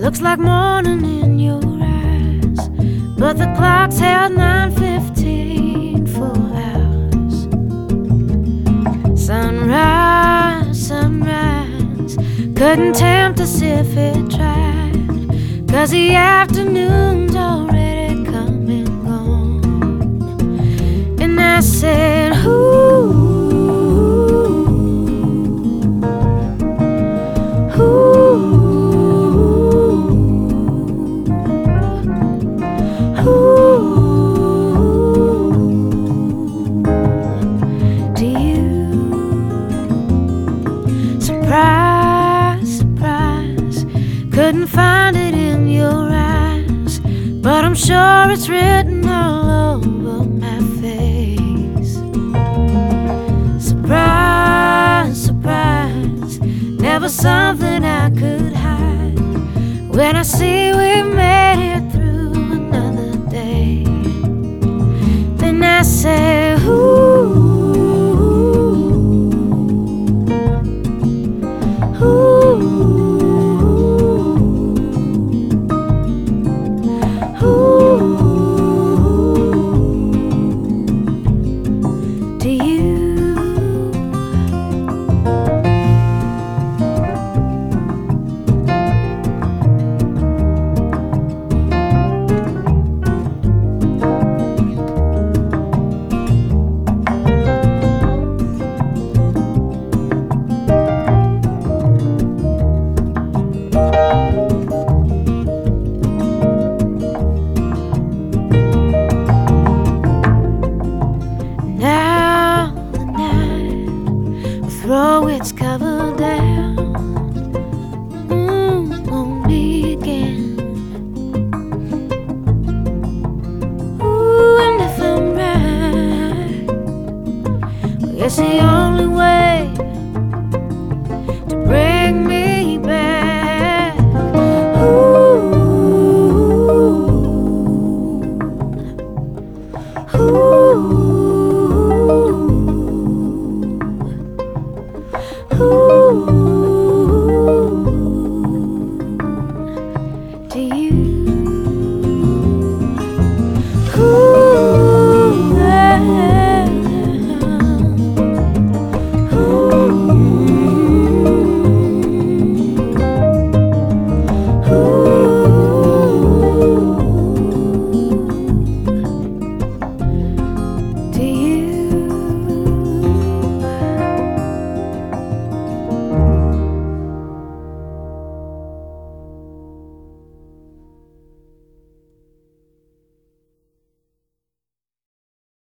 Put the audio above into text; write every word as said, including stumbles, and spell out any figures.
Looks like morning in your eyes, but the clock's held nine fifteen full hours. Sunrise, sunrise, couldn't tempt us if it tried, 'cause the afternoon's already come and gone. And I said, ooh, ooh, do you? Surprise, surprise, couldn't find it in your eyes, but I'm sure it's written all over my face. Surprise, surprise, never something I could hide. When I see we made it through another day, then I say